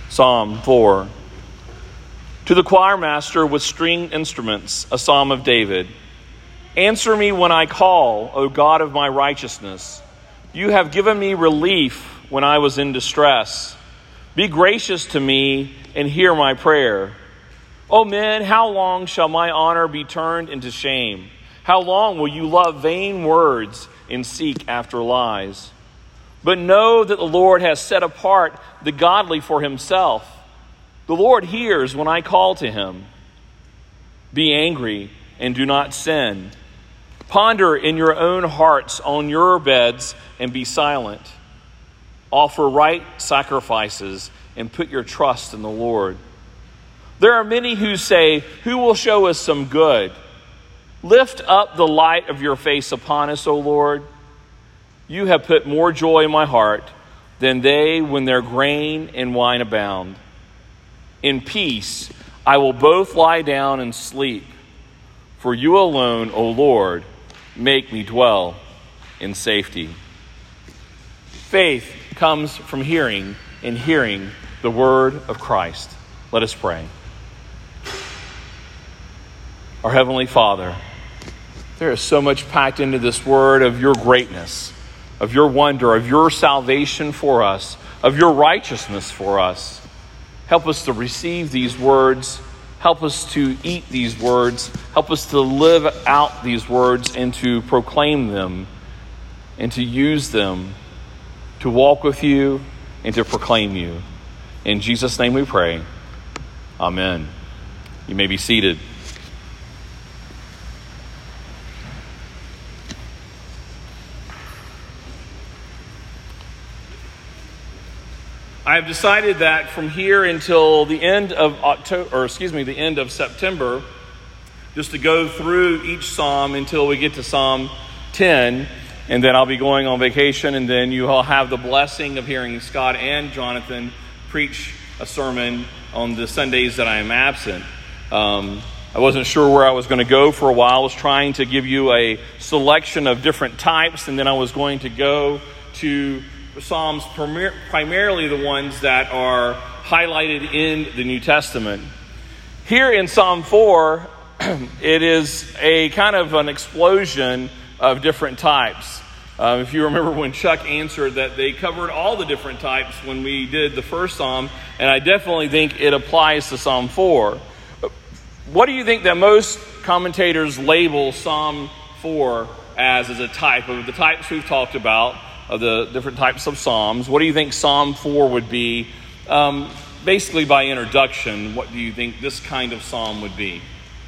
Psalm 4. To the choir master with stringed instruments, a psalm of David. Answer me when I call, O God of my righteousness. You have given me relief when I was in distress. Be gracious to me and hear my prayer. O men, how long shall my honor be turned into shame? How long will you love vain words and seek after lies? But know that the Lord has set apart the godly for himself. The Lord hears when I call to him. Be angry and do not sin. Ponder in your own hearts on your beds and be silent. Offer right sacrifices and put your trust in the Lord. There are many who say, who will show us some good? Lift up the light of your face upon us, O Lord. You have put more joy in my heart than they when their grain and wine abound. In peace I will both lie down and sleep. For you alone, O Lord, make me dwell in safety. Faith comes from hearing, and hearing the word of Christ. Let us pray. Our Heavenly Father, there is so much packed into this word of your greatness, of your wonder, of your salvation for us, of your righteousness for us. Help us to receive these words. Help us to eat these words. Help us to live out these words and to proclaim them and to use them to walk with you and to proclaim you. In Jesus' name we pray. Amen. You may be seated. I have decided that from here until the end of the end of September, just to go through each psalm until we get to Psalm 10, and then I'll be going on vacation, and then you all have the blessing of hearing Scott and Jonathan preach a sermon on the Sundays that I am absent. I wasn't sure where I was going to go for a while. I was trying to give you a selection of different types, and then I was going to go to Psalms, primarily the ones that are highlighted in the New Testament. Here in Psalm 4, it is a kind of an explosion of different types. If you remember when Chuck answered that they covered all the different types when we did the first Psalm, and I definitely think it applies to Psalm 4. What do you think that most commentators label Psalm 4 as a type of the types we've talked about? Of the different types of psalms. What do you think Psalm 4 would be? Basically by introduction, what do you think this kind of psalm would be?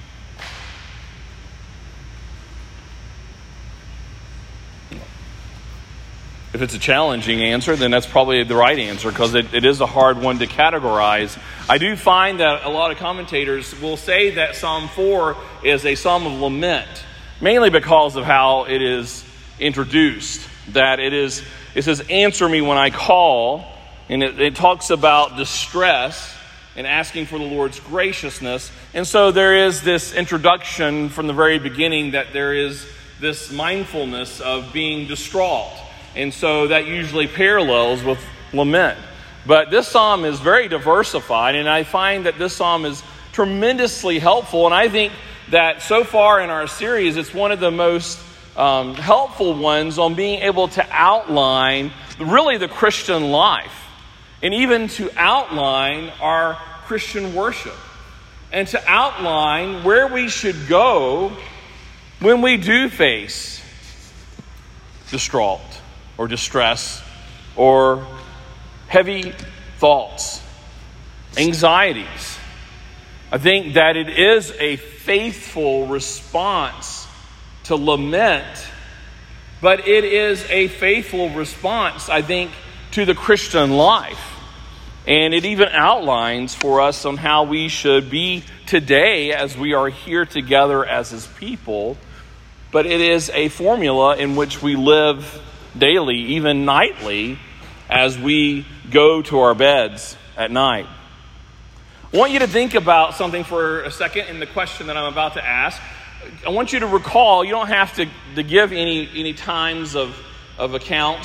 If it's a challenging answer, then that's probably the right answer, because it is a hard one to categorize. I do find that a lot of commentators will say that Psalm 4 is a psalm of lament, mainly because of how it is introduced. That it says, answer me when I call, and it talks about distress and asking for the Lord's graciousness. And so there is this introduction from the very beginning that there is this mindfulness of being distraught. And so that usually parallels with lament. But this psalm is very diversified, and I find that this psalm is tremendously helpful. And I think that so far in our series, it's one of the most helpful ones on being able to outline really the Christian life, and even to outline our Christian worship, and to outline where we should go when we do face distraught or distress or heavy thoughts, anxieties. I think that it is a faithful response to lament, but it is a faithful response, I think, to the Christian life. And it even outlines for us on how we should be today as we are here together as his people. But it is a formula in which we live daily, even nightly, as we go to our beds at night. I want you to think about something for a second in the question that I'm about to ask. I want you to recall, you don't have to give any times of accounts,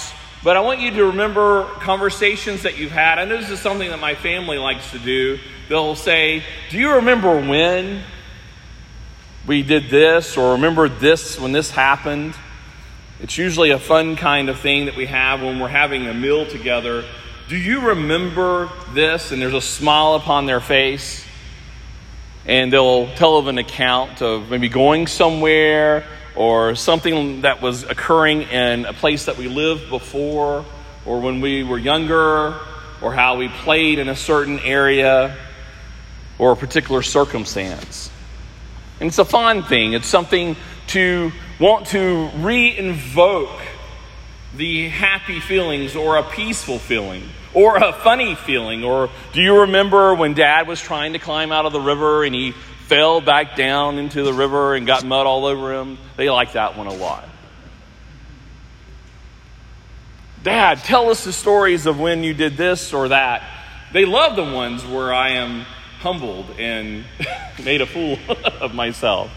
But I want you to remember conversations that you've had. I know this is something that my family likes to do. They'll say, do you remember when we did this, or remember this when this happened? It's usually a fun kind of thing that we have when we're having a meal together. Do you remember this? And there's a smile upon their face. And they'll tell of an account of maybe going somewhere or something that was occurring in a place that we lived before, or when we were younger, or how we played in a certain area, or a particular circumstance. And it's a fun thing. It's something to want to re-invoke the happy feelings, or a peaceful feeling, or a funny feeling. Or do you remember when Dad was trying to climb out of the river and he fell back down into the river and got mud all over him? They like that one a lot. Dad, tell us the stories of when you did this or that. They love the ones where I am humbled and made a fool of myself.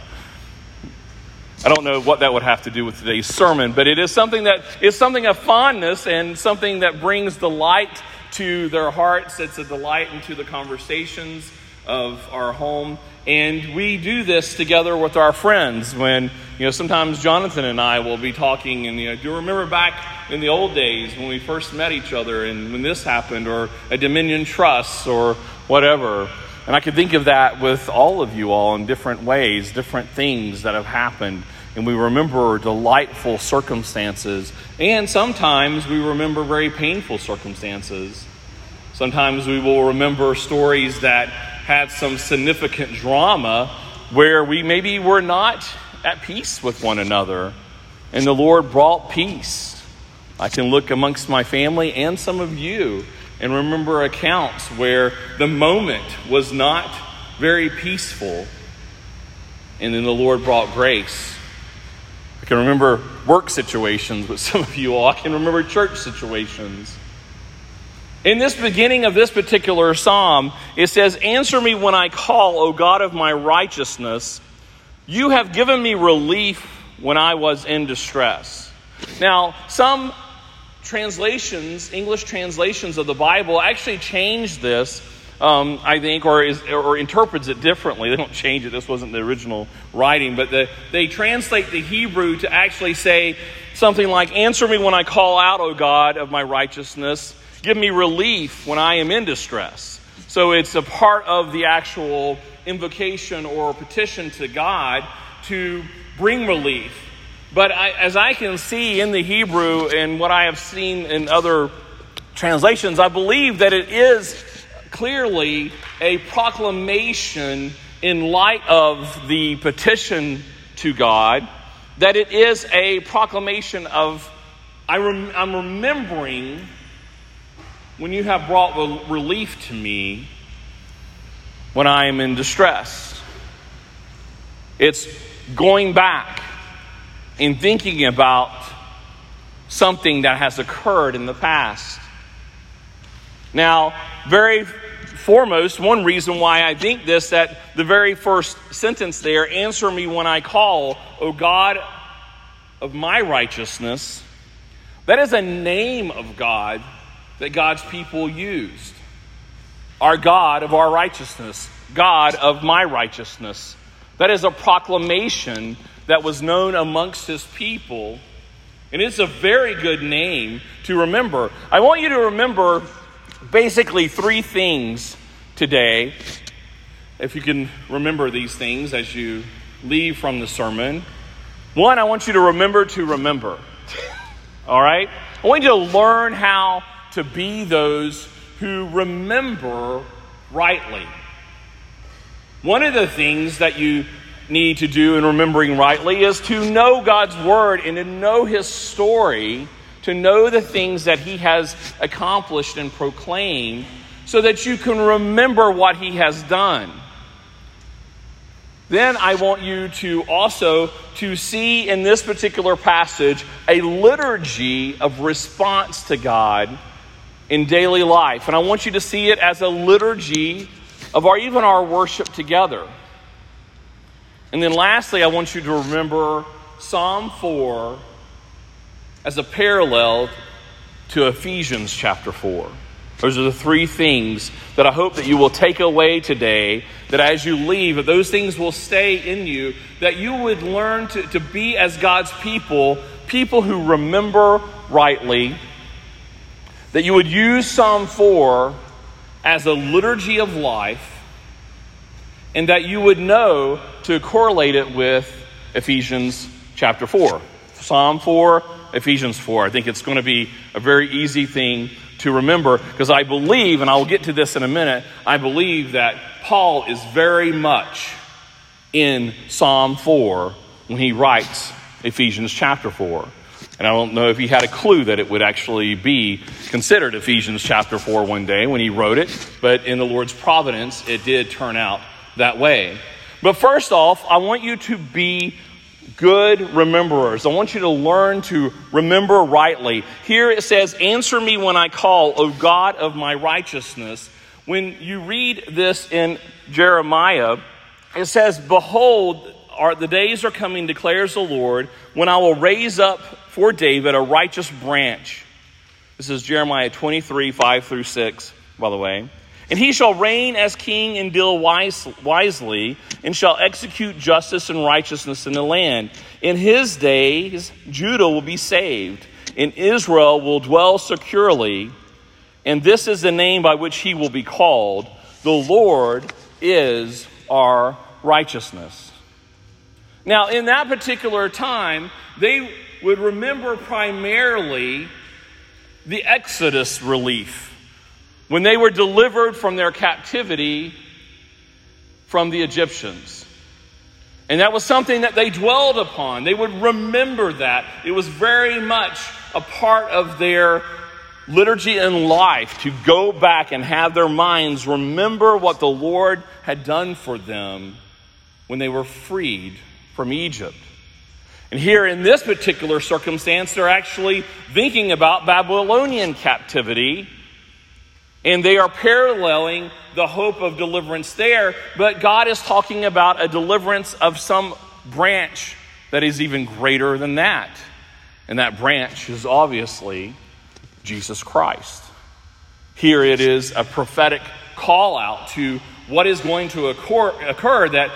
I don't know what that would have to do with today's sermon, but it is something that is something of fondness and something that brings delight to their hearts. It's a delight into the conversations of our home. And we do this together with our friends when, sometimes Jonathan and I will be talking and, do you remember back in the old days when we first met each other and when this happened, or a Dominion Trust or whatever. And I could think of that with all of you all in different ways, different things that have happened. And we remember delightful circumstances. And sometimes we remember very painful circumstances. Sometimes we will remember stories that had some significant drama where we maybe were not at peace with one another. And the Lord brought peace. I can look amongst my family and some of you and remember accounts where the moment was not very peaceful. And then the Lord brought grace. I can remember work situations with some of you all. I can remember church situations. In this beginning of this particular psalm, it says, "Answer me when I call, O God of my righteousness. You have given me relief when I was in distress." Now, some translations, English translations of the Bible, actually change this, I think, or interprets it differently. They don't change it. This wasn't the original writing, but they translate the Hebrew to actually say something like, "Answer me when I call out, O God of my righteousness. Give me relief when I am in distress." So it's a part of the actual invocation or petition to God to bring relief. But as I can see in the Hebrew and what I have seen in other translations, I believe that it is clearly a proclamation in light of the petition to God, that it is a proclamation of, I'm remembering when you have brought relief to me when I am in distress. It's going back and thinking about something that has occurred in the past. Now, very foremost, one reason why I think this, that the very first sentence there, "Answer me when I call, O God of my righteousness," that is a name of God that God's people used. Our God of our righteousness, God of my righteousness. That is a proclamation that was known amongst his people. And it's a very good name to remember. I want you to remember basically three things today. If you can remember these things as you leave from the sermon. One, I want you to remember. All right? I want you to learn how to be those who remember rightly. One of the things that you need to do in remembering rightly is to know God's word and to know his story, to know the things that he has accomplished and proclaimed, so that you can remember what he has done. Then I want you to also to see in this particular passage a liturgy of response to God in daily life. And I want you to see it as a liturgy of even our worship together. And then lastly, I want you to remember Psalm 4 as a parallel to Ephesians chapter 4. Those are the three things that I hope that you will take away today, that as you leave, that those things will stay in you, that you would learn to be as God's people who remember rightly, that you would use Psalm 4 as a liturgy of life, and that you would know to correlate it with Ephesians chapter 4. Psalm 4, Ephesians 4. I think it's going to be a very easy thing to remember, because I believe, and I'll get to this in a minute, I believe that Paul is very much in Psalm 4 when he writes Ephesians chapter 4. And I don't know if he had a clue that it would actually be considered Ephesians chapter 4 one day when he wrote it, but in the Lord's providence, it did turn out that way. But first off, I want you to be good rememberers. I want you to learn to remember rightly. Here it says, "Answer me when I call, O God of my righteousness." When you read this in Jeremiah, it says, "Behold, the days are coming, declares the Lord, when I will raise up for David a righteous branch." This is Jeremiah 23, 5 through 6, by the way. "And he shall reign as king and deal wisely, and shall execute justice and righteousness in the land. In his days, Judah will be saved, and Israel will dwell securely. And this is the name by which he will be called. The Lord is our righteousness." Now, in that particular time, they would remember primarily the Exodus relief, when they were delivered from their captivity from the Egyptians. And that was something that they dwelled upon. They would remember that. It was very much a part of their liturgy in life to go back and have their minds remember what the Lord had done for them when they were freed from Egypt. And here in this particular circumstance, they're actually thinking about Babylonian captivity, and they are paralleling the hope of deliverance there. But God is talking about a deliverance of some branch that is even greater than that. And that branch is obviously Jesus Christ. Here it is a prophetic call out to what is going to occur, that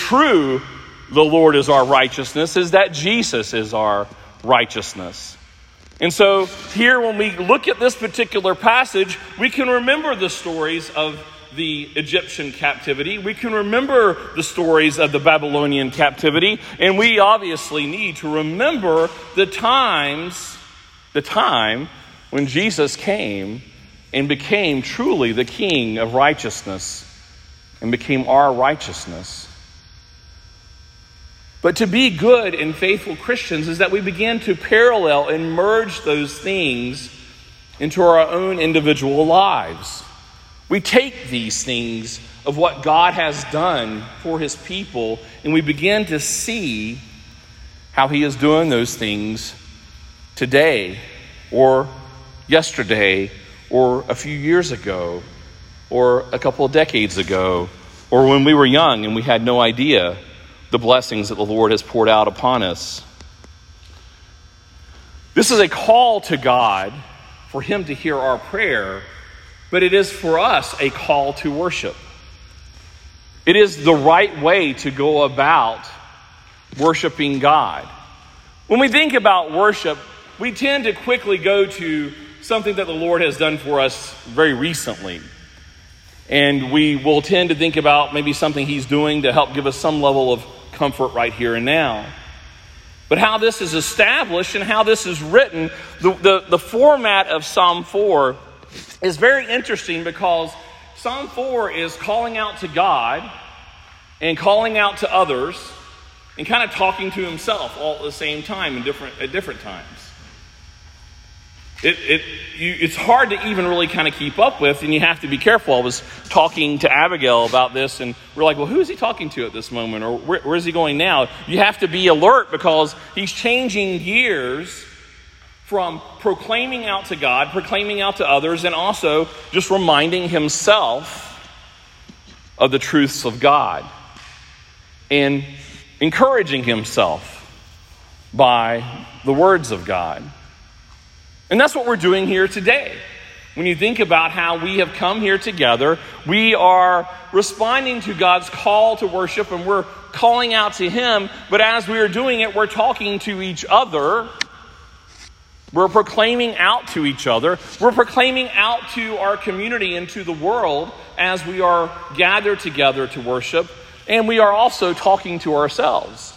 the Lord is our righteousness, is that Jesus is our righteousness. And so here, when we look at this particular passage, we can remember the stories of the Egyptian captivity. We can remember the stories of the Babylonian captivity. And we obviously need to remember the time when Jesus came and became truly the King of righteousness and became our righteousness. But to be good and faithful Christians is that we begin to parallel and merge those things into our own individual lives. We take these things of what God has done for his people, and we begin to see how he is doing those things today, or yesterday, or a few years ago, or a couple of decades ago, or when we were young and we had no idea the blessings that the Lord has poured out upon us. This is a call to God for him to hear our prayer, but it is for us a call to worship. It is the right way to go about worshiping God. When we think about worship, we tend to quickly go to something that the Lord has done for us very recently. And we will tend to think about maybe something he's doing to help give us some level of comfort right here and now. But how this is established and how this is written, the format of Psalm 4 is very interesting, because Psalm 4 is calling out to God and calling out to others and kind of talking to himself all at the same time at different times. It's hard to even really kind of keep up with, and you have to be careful. I was talking to Abigail about this, and we're like, well, who is he talking to at this moment? Or where is he going now? You have to be alert, because he's changing gears from proclaiming out to God, proclaiming out to others, and also just reminding himself of the truths of God and encouraging himself by the words of God. And that's what we're doing here today. When you think about how we have come here together, we are responding to God's call to worship, and we're calling out to Him. But as we are doing it, we're talking to each other. We're proclaiming out to each other. We're proclaiming out to our community and to the world as we are gathered together to worship. And we are also talking to ourselves,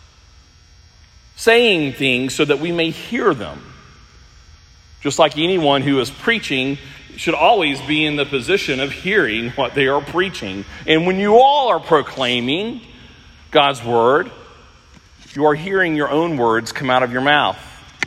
saying things so that we may hear them. Just like anyone who is preaching should always be in the position of hearing what they are preaching. And when you all are proclaiming God's word, you are hearing your own words come out of your mouth.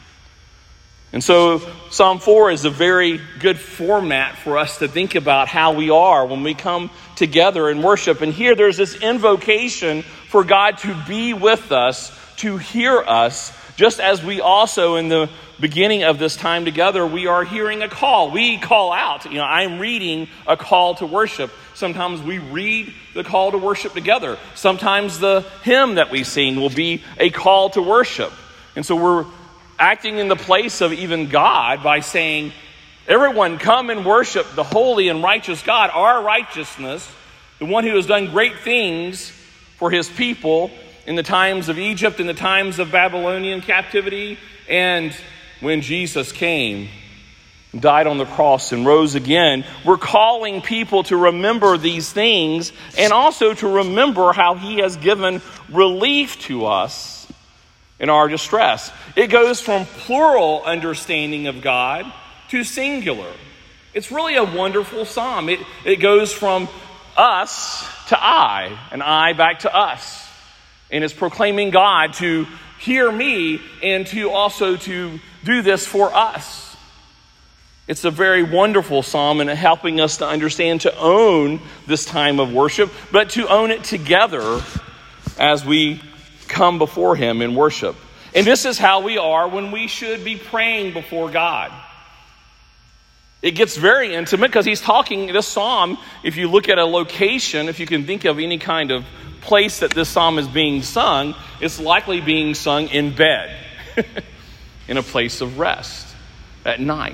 And so Psalm 4 is a very good format for us to think about how we are when we come together and worship. And here there's this invocation for God to be with us, to hear us, just as we also in the beginning of this time together, we are hearing a call. We call out. I'm reading a call to worship. Sometimes we read the call to worship together. Sometimes the hymn that we sing will be a call to worship. And so we're acting in the place of even God by saying, everyone come and worship the holy and righteous God, our righteousness, the one who has done great things for his people in the times of Egypt, in the times of Babylonian captivity, and when Jesus came, died on the cross and rose again. We're calling people to remember these things and also to remember how he has given relief to us in our distress. It goes from plural understanding of God to singular. It's really a wonderful psalm. It goes from us to I, and I back to us. And it's proclaiming God to hear me and to also to do this for us. It's a very wonderful psalm and helping us to understand to own this time of worship, but to own it together as we come before him in worship. And this is how we are when we should be praying before God. It gets very intimate because he's talking, this psalm, if you look at a location, if you can think of any kind of place that this psalm is being sung, it's likely being sung in bed, in a place of rest at night.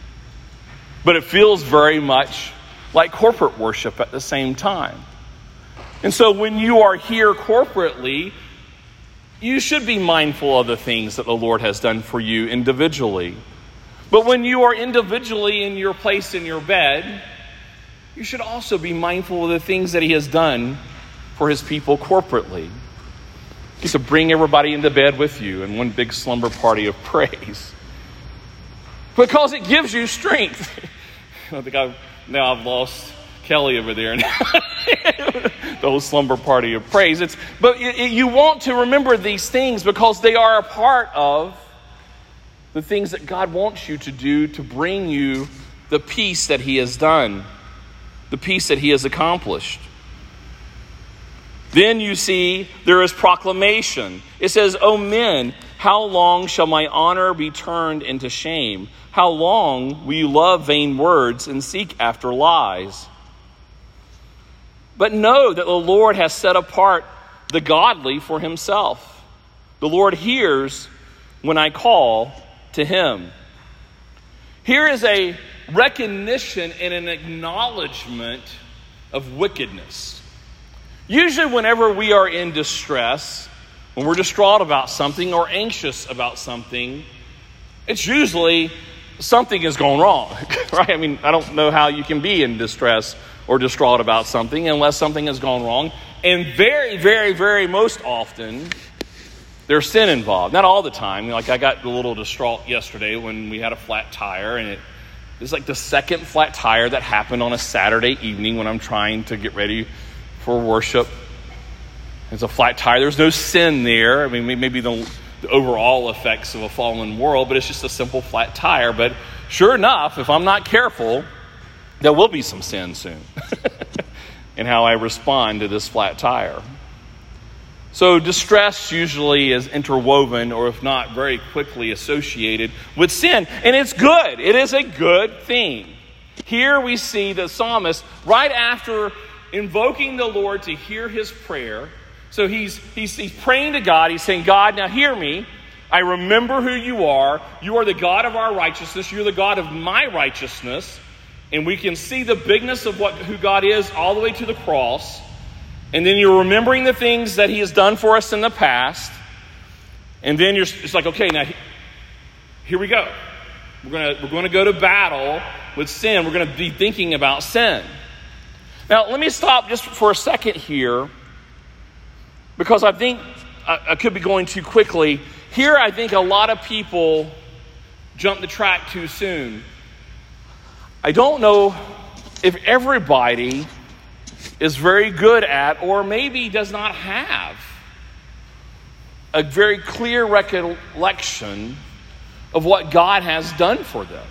But it feels very much like corporate worship at the same time. And so when you are here corporately, you should be mindful of the things that the Lord has done for you individually. But when you are individually in your place in your bed, you should also be mindful of the things that he has done for his people corporately. He to bring everybody into bed with you in one big slumber party of praise. Because it gives you strength. I think I've lost Kelly over there. The whole slumber party of praise. But you want to remember these things because they are a part of the things that God wants you to do to bring you the peace that he has done, the peace that he has accomplished. Then you see there is proclamation. It says, "O men, how long shall my honor be turned into shame? How long will you love vain words and seek after lies? But know that the Lord has set apart the godly for himself. The Lord hears when I call to him." Here is a recognition and an acknowledgement of wickedness. Usually whenever we are in distress, when we're distraught about something or anxious about something, it's usually something is going wrong, right? I mean, I don't know how you can be in distress or distraught about something unless something has gone wrong. And very, very, very most often, there's sin involved. Not all the time. Like I got a little distraught yesterday when we had a flat tire, and it's like the second flat tire that happened on a Saturday evening when I'm trying to get ready for worship. It's a flat tire. There's no sin there. I mean, maybe the overall effects of a fallen world, but it's just a simple flat tire. But sure enough, if I'm not careful, there will be some sin soon in how I respond to this flat tire. So distress usually is interwoven, or if not very quickly associated with sin. And it's good. It is a good thing. Here we see the psalmist, right after invoking the Lord to hear his prayer. So he's praying to God. He's saying, God, now hear me. I remember who you are. You are the God of our righteousness. You're the God of my righteousness. And we can see the bigness of who God is all the way to the cross. And then you're remembering the things that he has done for us in the past. And then it's like, okay, now here we go. We're going to go to battle with sin. We're going to be thinking about sin. Now, let me stop just for a second here, because I think I could be going too quickly. Here, I think a lot of people jump the track too soon. I don't know if everybody is very good at, or maybe does not have, a very clear recollection of what God has done for them.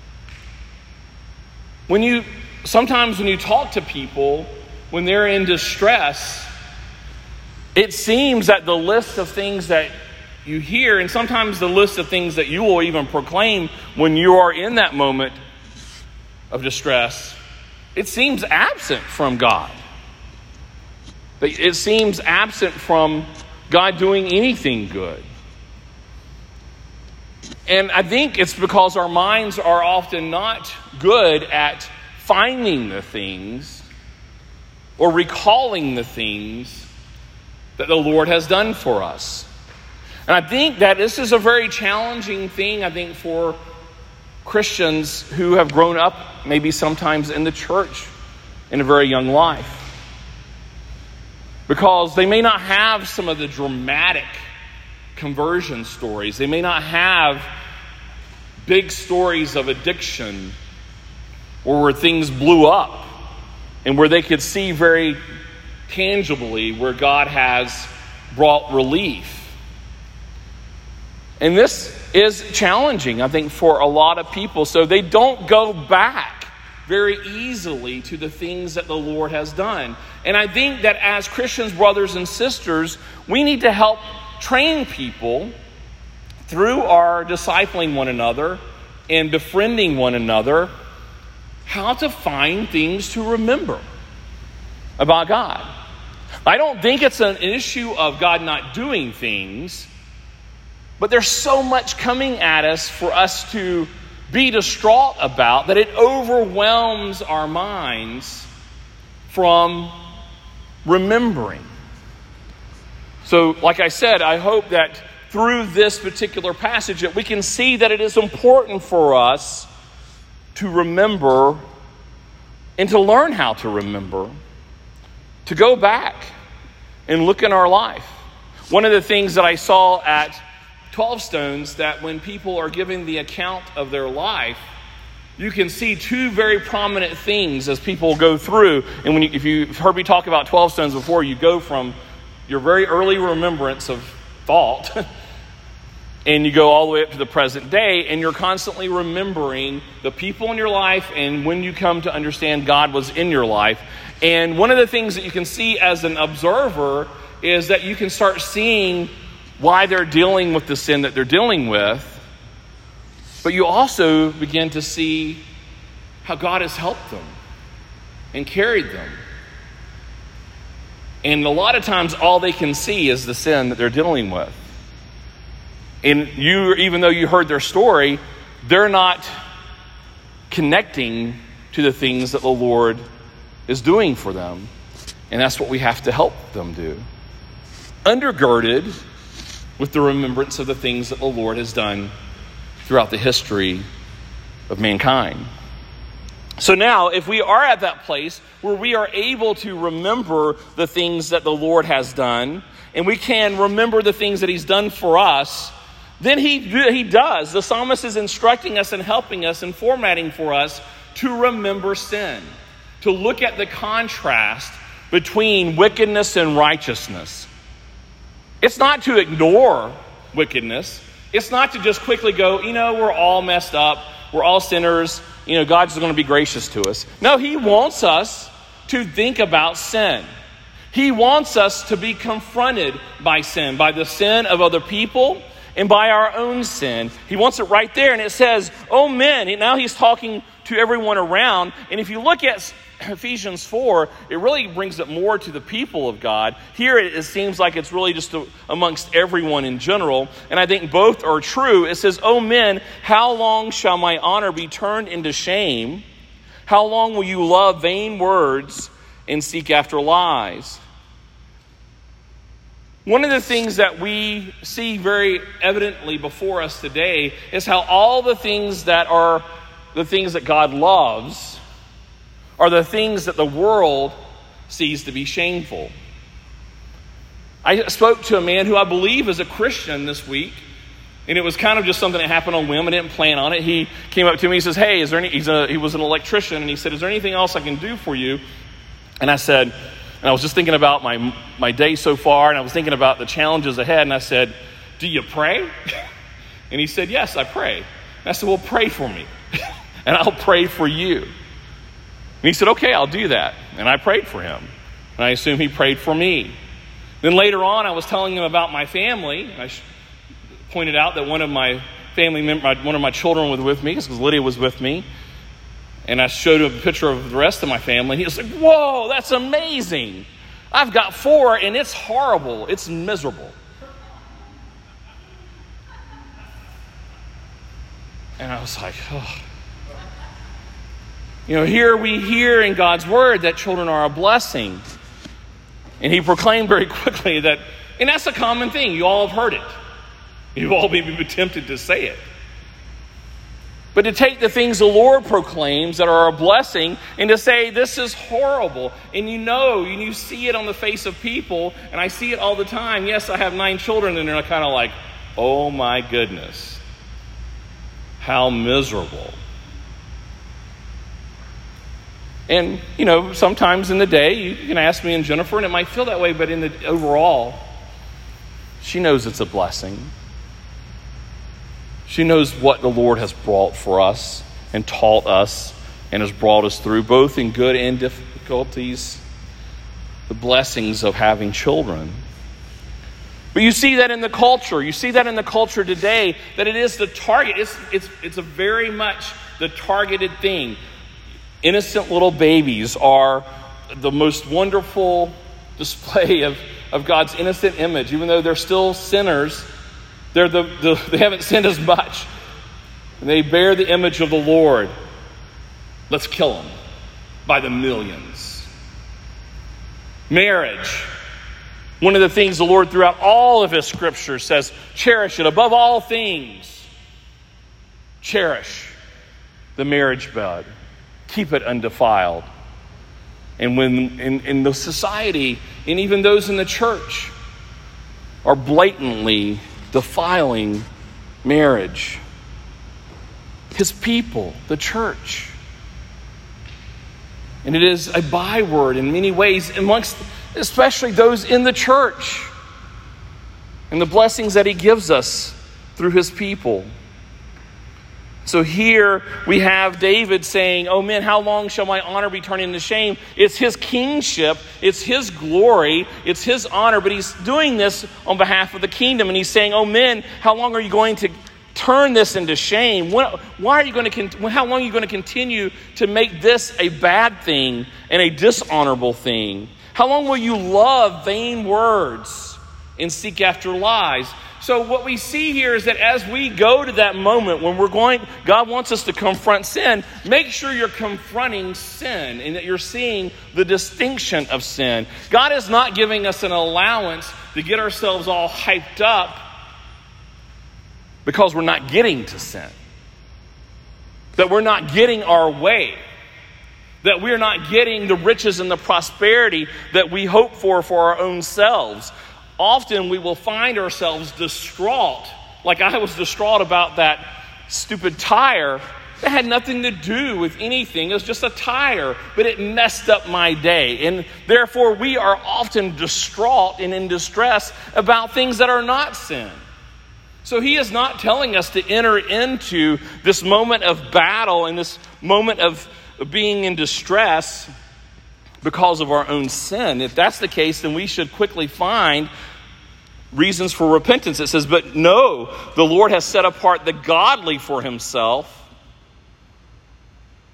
Sometimes when you talk to people, when they're in distress, it seems that the list of things that you hear, and sometimes the list of things that you will even proclaim when you are in that moment of distress, it seems absent from God. It seems absent from God doing anything good. And I think it's because our minds are often not good at finding the things or recalling the things that the Lord has done for us. And I think that this is a very challenging thing, I think, for Christians who have grown up maybe sometimes in the church in a very young life. Because they may not have some of the dramatic conversion stories. They may not have big stories of addiction or where things blew up and where they could see very tangibly where God has brought relief. And this is challenging, I think, for a lot of people. So they don't go back very easily to the things that the Lord has done. And I think that as Christians, brothers and sisters, we need to help train people through our discipling one another and befriending one another how to find things to remember about God. I don't think it's an issue of God not doing things, but there's so much coming at us for us to be distraught about that it overwhelms our minds from remembering. So, like I said, I hope that through this particular passage that we can see that it is important for us to remember and to learn how to remember, to go back and look in our life. One of the things that I saw at 12 Stones, that when people are giving the account of their life, you can see two very prominent things as people go through. And if you've heard me talk about 12 Stones before, you go from your very early remembrance of thought and you go all the way up to the present day, and you're constantly remembering the people in your life and when you come to understand God was in your life. And one of the things that you can see as an observer is that you can start seeing why they're dealing with the sin that they're dealing with, but you also begin to see how God has helped them and carried them. And a lot of times all they can see is the sin that they're dealing with. And even though you heard their story, they're not connecting to the things that the Lord is doing for them. And that's what we have to help them do. Undergirded with the remembrance of the things that the Lord has done throughout the history of mankind. So now, if we are at that place where we are able to remember the things that the Lord has done, and we can remember the things that he's done for us, then he does. The psalmist is instructing us and helping us and formatting for us to remember sin, to look at the contrast between wickedness and righteousness. It's not to ignore wickedness. It's not to just quickly go, we're all messed up. We're all sinners. God's going to be gracious to us. No, he wants us to think about sin. He wants us to be confronted by sin, by the sin of other people and by our own sin. He wants it right there. And it says, oh men, now he's talking to everyone around. And if you look at Ephesians 4, it really brings it more to the people of God. Here it seems like it's really just amongst everyone in general. And I think both are true. It says, "O men, how long shall my honor be turned into shame? How long will you love vain words and seek after lies?" One of the things that we see very evidently before us today is how all the things that are the things that God loves are the things that the world sees to be shameful. I spoke to a man who I believe is a Christian this week, and it was kind of just something that happened on whim. I didn't plan on it. He came up to me, he says, "Hey, is there any?" He was an electrician, and he said, "Is there anything else I can do for you?" And I said, and I was just thinking about my day so far, and I was thinking about the challenges ahead, and I said, "Do you pray?" And he said, "Yes, I pray." And I said, "Well, pray for me, and I'll pray for you." And he said, "Okay, I'll do that." And I prayed for him. And I assume he prayed for me. Then later on, I was telling him about my family. I pointed out that one of my family members, one of my children was with me, because Lydia was with me. And I showed him a picture of the rest of my family. He was like, "Whoa, that's amazing. I've got 4, and it's horrible. It's miserable." And I was like, oh. You know, here we hear in God's word that children are a blessing. And he proclaimed very quickly that, and that's a common thing. You all have heard it. You've all been tempted to say it. But to take the things the Lord proclaims that are a blessing and to say, this is horrible. And you see it on the face of people, and I see it all the time. Yes, I have 9 children, and they're kind of like, oh my goodness, how miserable. And, sometimes in the day, you can ask me and Jennifer, and it might feel that way, but in the overall, she knows it's a blessing. She knows what the Lord has brought for us and taught us and has brought us through, both in good and difficulties, the blessings of having children. But you see that in the culture. You see that in the culture today, that it is the target. It's a very much the targeted thing. Innocent little babies are the most wonderful display of God's innocent image. Even though they're still sinners, they haven't sinned as much. And they bear the image of the Lord. Let's kill them by the millions. Marriage. One of the things the Lord throughout all of his scripture says, cherish it above all things. Cherish the marriage bed. Keep it undefiled. And when in the society, and even those in the church, are blatantly defiling marriage, his people, the church. And it is a byword in many ways amongst especially those in the church, and the blessings that he gives us through his people. So here we have David saying, oh men, how long shall my honor be turned into shame? It's his kingship, it's his glory, it's his honor, but he's doing this on behalf of the kingdom. And he's saying, oh men, how long are you going to turn this into shame? How long are you going to continue to make this a bad thing and a dishonorable thing? How long will you love vain words and seek after lies? So what we see here is that as we go to that moment when God wants us to confront sin, make sure you're confronting sin and that you're seeing the distinction of sin. God is not giving us an allowance to get ourselves all hyped up because we're not getting to sin. That we're not getting our way. That we're not getting the riches and the prosperity that we hope for our own selves. Often we will find ourselves distraught, like I was distraught about that stupid tire that had nothing to do with anything. It was just a tire, but it messed up my day. And therefore we are often distraught and in distress about things that are not sin. So he is not telling us to enter into this moment of battle and this moment of being in distress because of our own sin. If that's the case, then we should quickly find reasons for repentance. It says, but no, the Lord has set apart the godly for himself.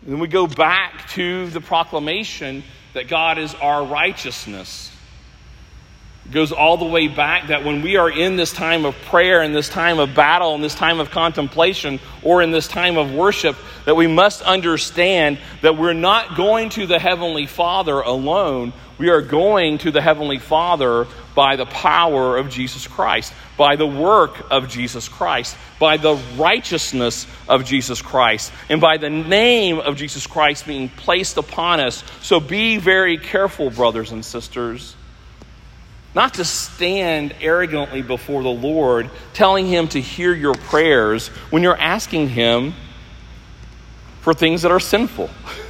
And then we go back to the proclamation that God is our righteousness. It goes all the way back that when we are in this time of prayer, in this time of battle, in this time of contemplation, or in this time of worship, that we must understand that we're not going to the Heavenly Father alone. We are going to the Heavenly Father by the power of Jesus Christ, by the work of Jesus Christ, by the righteousness of Jesus Christ, and by the name of Jesus Christ being placed upon us. So be very careful, brothers and sisters, not to stand arrogantly before the Lord, telling Him to hear your prayers when you're asking Him for things that are sinful.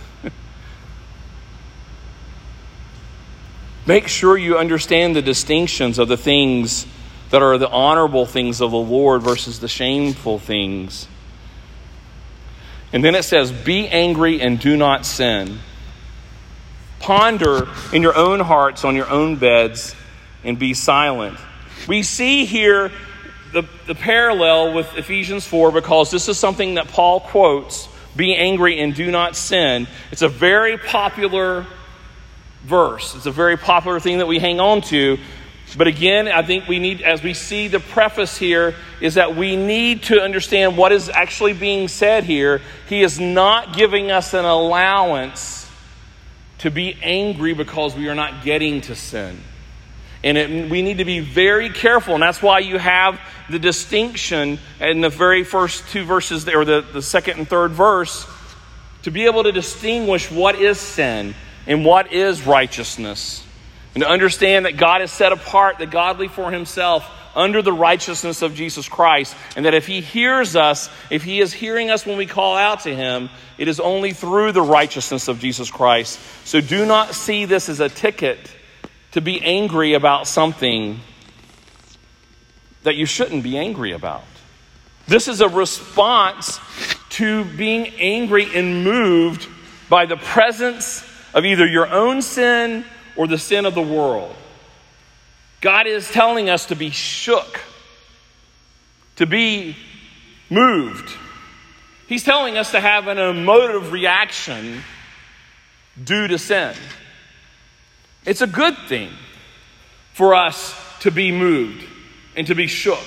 Make sure you understand the distinctions of the things that are the honorable things of the Lord versus the shameful things. And then it says, be angry and do not sin. Ponder in your own hearts on your own beds and be silent. We see here the parallel with Ephesians 4 because this is something that Paul quotes, be angry and do not sin. It's a very popular verse. It's a very popular thing that we hang on to. But again, I think we need, as we see the preface here, is that we need to understand what is actually being said here. He is not giving us an allowance to be angry because we are not getting to sin. And we need to be very careful. And that's why you have the distinction in the very first two verses there, or the second and third verse, to be able to distinguish what is sin and what is righteousness. And to understand that God has set apart the godly for Himself under the righteousness of Jesus Christ. And that if He hears us, if He is hearing us when we call out to Him, it is only through the righteousness of Jesus Christ. So do not see this as a ticket to be angry about something that you shouldn't be angry about. This is a response to being angry and moved by the presence of either your own sin or the sin of the world. God is telling us to be shook, to be moved. He's telling us to have an emotive reaction due to sin. It's a good thing for us to be moved and to be shook.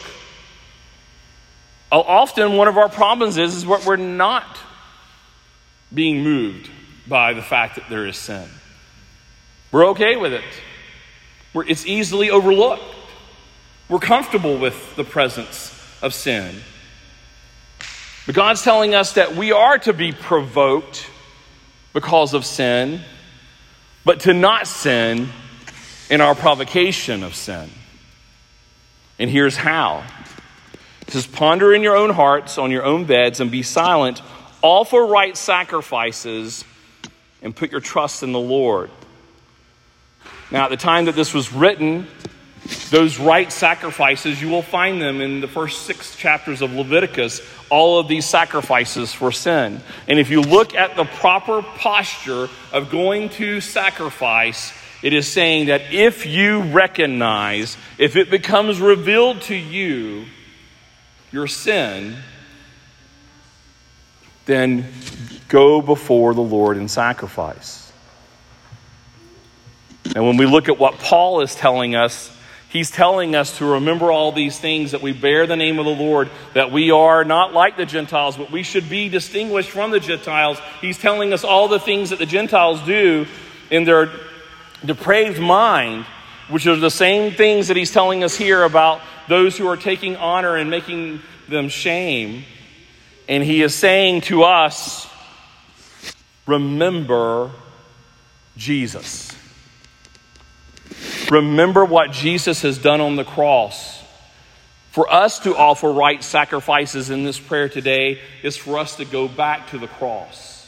Often one of our problems is what we're not being moved by the fact that there is sin. We're okay with it. It's easily overlooked. We're comfortable with the presence of sin. But God's telling us that we are to be provoked because of sin, but to not sin in our provocation of sin. And here's how. It says, ponder in your own hearts on your own beds and be silent. Offer right sacrifices and put your trust in the Lord. Now, at the time that this was written, those right sacrifices, you will find them in the first 6 chapters of Leviticus, all of these sacrifices for sin. And if you look at the proper posture of going to sacrifice, it is saying that if you recognize, if it becomes revealed to you, your sin, then go before the Lord in sacrifice. And when we look at what Paul is telling us, he's telling us to remember all these things, that we bear the name of the Lord, that we are not like the Gentiles, but we should be distinguished from the Gentiles. He's telling us all the things that the Gentiles do in their depraved mind, which are the same things that he's telling us here about those who are taking honor and making them shame. And he is saying to us, remember Jesus. Remember what Jesus has done on the cross. For us to offer right sacrifices in this prayer today is for us to go back to the cross.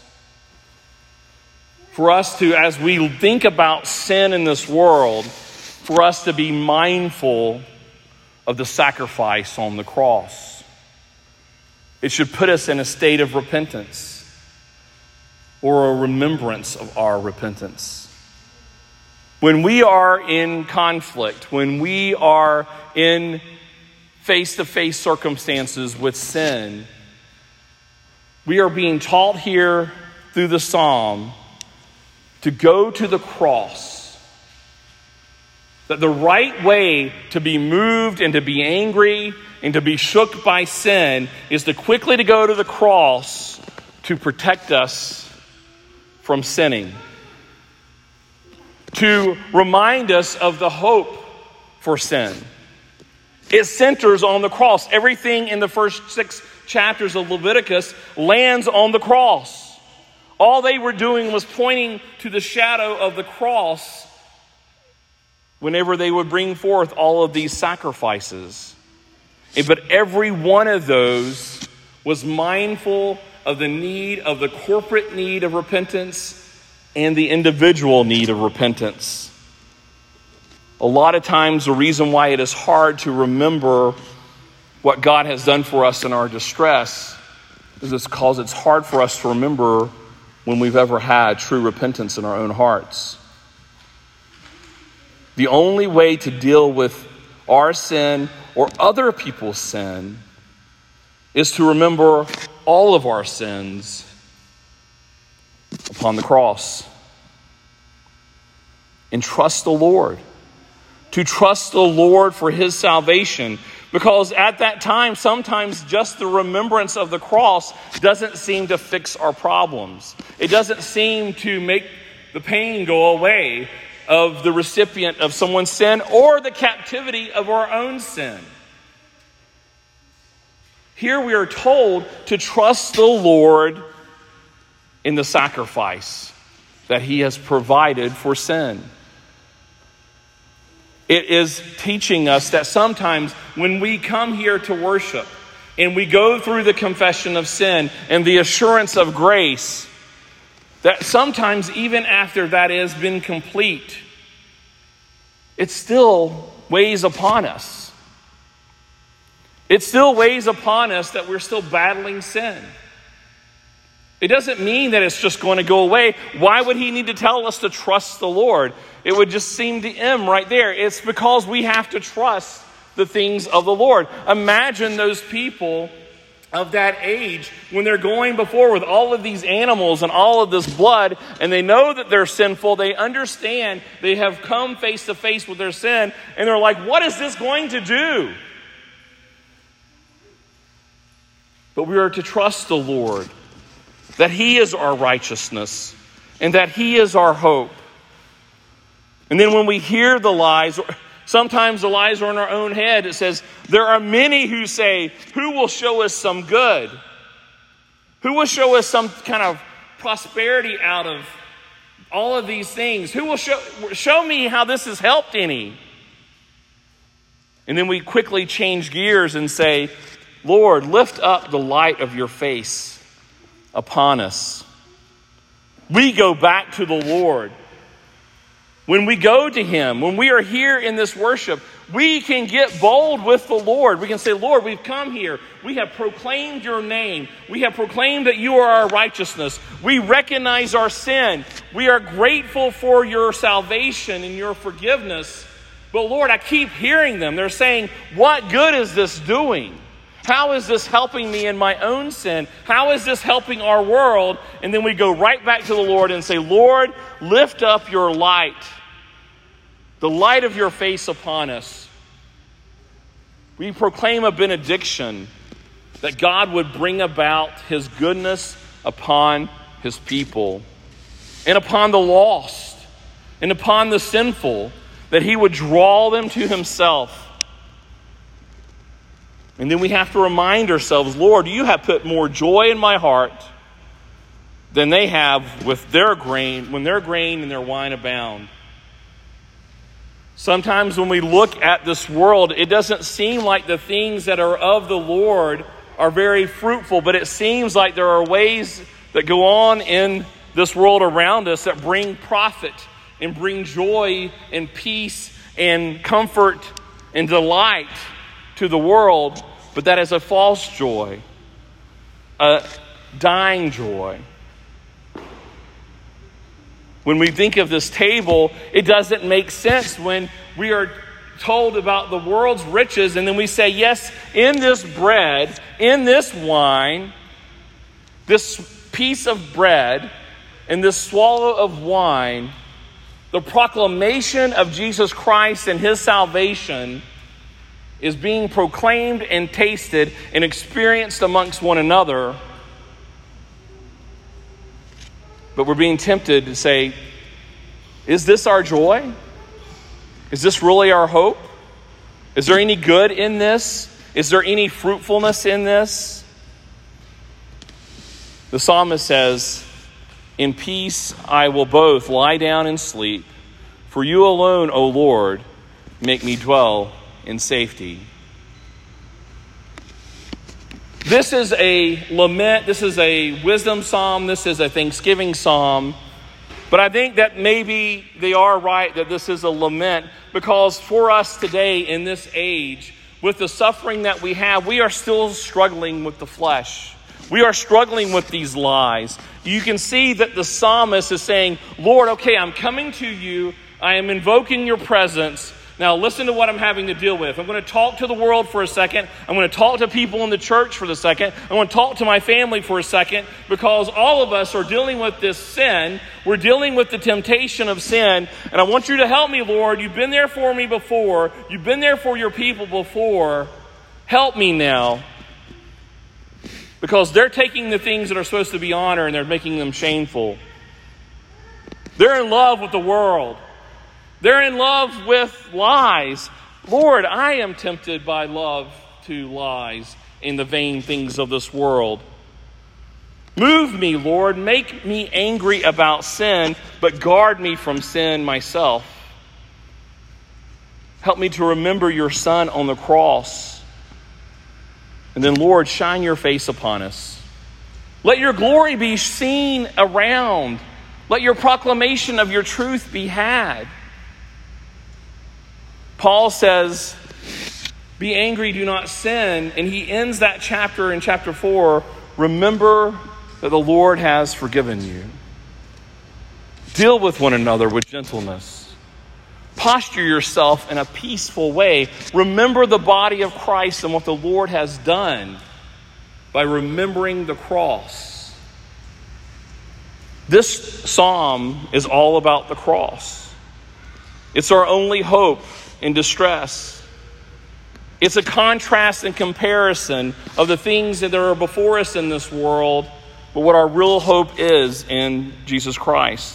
For us to, as we think about sin in this world, for us to be mindful of the sacrifice on the cross. It should put us in a state of repentance or a remembrance of our repentance. When we are in conflict, when we are in face-to-face circumstances with sin, we are being taught here through the psalm to go to the cross. That the right way to be moved and to be angry and to be shook by sin is to quickly to go to the cross to protect us from sinning. To remind us of the hope for sin. It centers on the cross. Everything in the first 6 chapters of Leviticus lands on the cross. All they were doing was pointing to the shadow of the cross whenever they would bring forth all of these sacrifices. But every one of those was mindful of the need, of the corporate need of repentance and the individual need of repentance. A lot of times the reason why it is hard to remember what God has done for us in our distress is because it's hard for us to remember when we've ever had true repentance in our own hearts. The only way to deal with our sin or other people's sin is to remember all of our sins upon the cross and trust the Lord. To trust the Lord for his salvation. Because at that time, sometimes just the remembrance of the cross doesn't seem to fix our problems. It doesn't seem to make the pain go away of the recipient of someone's sin or the captivity of our own sin. Here we are told to trust the Lord in the sacrifice that he has provided for sin. It is teaching us that sometimes when we come here to worship and we go through the confession of sin and the assurance of grace, that sometimes even after that has been complete, it still weighs upon us. It still weighs upon us that we're still battling sin. It doesn't mean that it's just going to go away. Why would he need to tell us to trust the Lord? It would just seem to him right there. It's because we have to trust the things of the Lord. Imagine those people of that age when they're going before with all of these animals and all of this blood, and they know that they're sinful. They understand they have come face to face with their sin, and they're like, what is this going to do? But we are to trust the Lord, that he is our righteousness and that he is our hope. And then when we hear the lies, sometimes the lies are in our own head. It says, there are many who say, who will show us some good? Who will show us some kind of prosperity out of all of these things? Who will show me how this has helped any? And then we quickly change gears and say, Lord, lift up the light of your face upon us. We go back to the Lord. When we go to him, when we are here in this worship, we can get bold with the Lord. We can say, Lord, we've come here. We have proclaimed your name. We have proclaimed that you are our righteousness. We recognize our sin. We are grateful for your salvation and your forgiveness. But Lord, I keep hearing them. They're saying, what good is this doing? How is this helping me in my own sin? How is this helping our world? And then we go right back to the Lord and say, Lord, lift up your light, the light of your face upon us. We proclaim a benediction that God would bring about his goodness upon his people and upon the lost and upon the sinful, that he would draw them to himself. And then we have to remind ourselves, Lord, you have put more joy in my heart than they have with their grain, when their grain and their wine abound. Sometimes when we look at this world, it doesn't seem like the things that are of the Lord are very fruitful, but it seems like there are ways that go on in this world around us that bring profit and bring joy and peace and comfort and delight to the world, but that is a false joy, a dying joy. When we think of this table, it doesn't make sense when we are told about the world's riches and then we say, yes, in this bread, in this wine, this piece of bread in this swallow of wine, the proclamation of Jesus Christ and his salvation is being proclaimed and tasted and experienced amongst one another. But we're being tempted to say, is this our joy? Is this really our hope? Is there any good in this? Is there any fruitfulness in this? The psalmist says, in peace I will both lie down and sleep, for you alone, O Lord, make me dwell in safety. This is a lament. This is a wisdom psalm. This is a thanksgiving psalm. But I think that maybe they are right that this is a lament, because for us today in this age, with the suffering that we have, we are still struggling with the flesh. We are struggling with these lies. You can see that the psalmist is saying, Lord, okay, I'm coming to you. I am invoking your presence. Now listen to what I'm having to deal with. I'm going to talk to the world for a second. I'm going to talk to people in the church for a second. I'm going to talk to my family for a second, because all of us are dealing with this sin. We're dealing with the temptation of sin. And I want you to help me, Lord. You've been there for me before. You've been there for your people before. Help me now. Because they're taking the things that are supposed to be honor and they're making them shameful. They're in love with the world. They're in love with lies. Lord, I am tempted by love to lies in the vain things of this world. Move me, Lord. Make me angry about sin, but guard me from sin myself. Help me to remember your Son on the cross. And then, Lord, shine your face upon us. Let your glory be seen around. Let your proclamation of your truth be had. Paul says, be angry, do not sin. And he ends that chapter in chapter 4. Remember that the Lord has forgiven you. Deal with one another with gentleness. Posture yourself in a peaceful way. Remember the body of Christ and what the Lord has done by remembering the cross. This psalm is all about the cross. It's our only hope in distress. It's a contrast and comparison of the things that are before us in this world, but what our real hope is in Jesus Christ.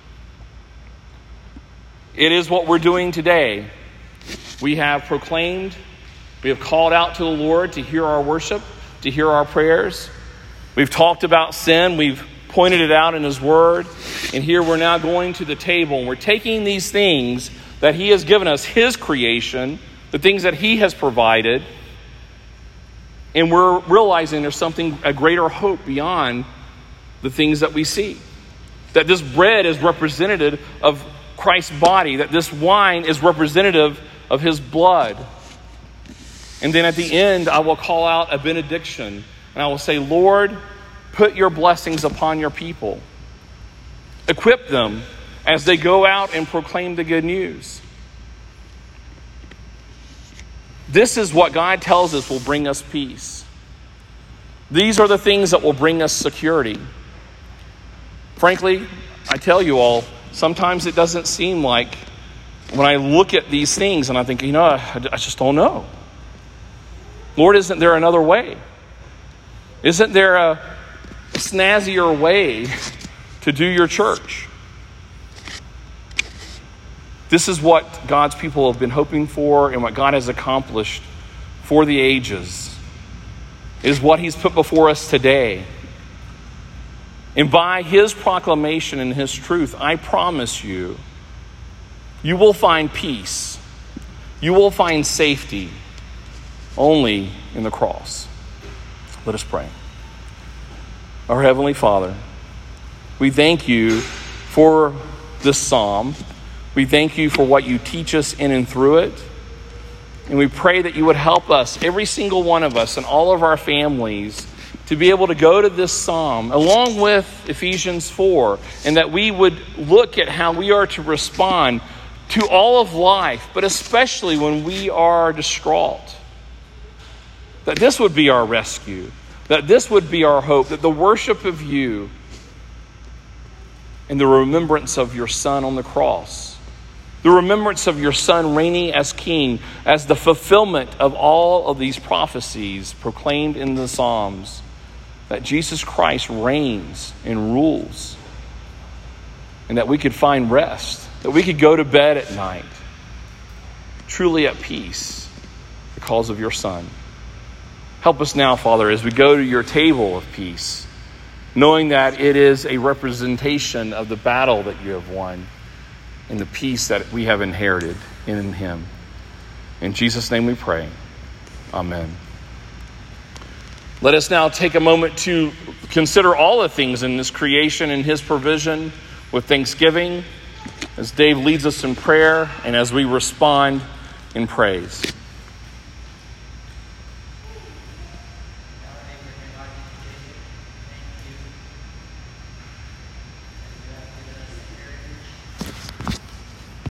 It is what we're doing today. We have proclaimed, we have called out to the Lord to hear our worship, to hear our prayers. We've talked about sin. We've pointed it out in his word. And here we're now going to the table, and we're taking these things that he has given us, his creation, the things that he has provided, and we're realizing there's a greater hope beyond the things that we see. That this bread is representative of Christ's body, that this wine is representative of his blood. And then at the end, I will call out a benediction, and I will say, Lord, put your blessings upon your people. Equip them as they go out and proclaim the good news. This is what God tells us will bring us peace. These are the things that will bring us security. Frankly, I tell you all, sometimes it doesn't seem like, when I look at these things and I think, I just don't know. Lord, isn't there another way? Isn't there a snazzier way to do your church? This is what God's people have been hoping for and what God has accomplished for the ages. It is what he's put before us today. And by his proclamation and his truth, I promise you, you will find peace. You will find safety only in the cross. Let us pray. Our Heavenly Father, we thank you for this psalm. We thank you for what you teach us in and through it. And we pray that you would help us, every single one of us and all of our families, to be able to go to this psalm along with Ephesians 4, and that we would look at how we are to respond to all of life, but especially when we are distraught. That this would be our rescue, that this would be our hope, that the worship of you in the remembrance of your Son on the cross, the remembrance of your Son reigning as King, as the fulfillment of all of these prophecies proclaimed in the Psalms, that Jesus Christ reigns and rules, and that we could find rest, that we could go to bed at night truly at peace because of your Son. Help us now, Father, as we go to your table of peace, knowing that it is a representation of the battle that you have won and the peace that we have inherited in him. In Jesus' name we pray. Amen. Let us now take a moment to consider all the things in this creation and his provision with thanksgiving, as Dave leads us in prayer and as we respond in praise.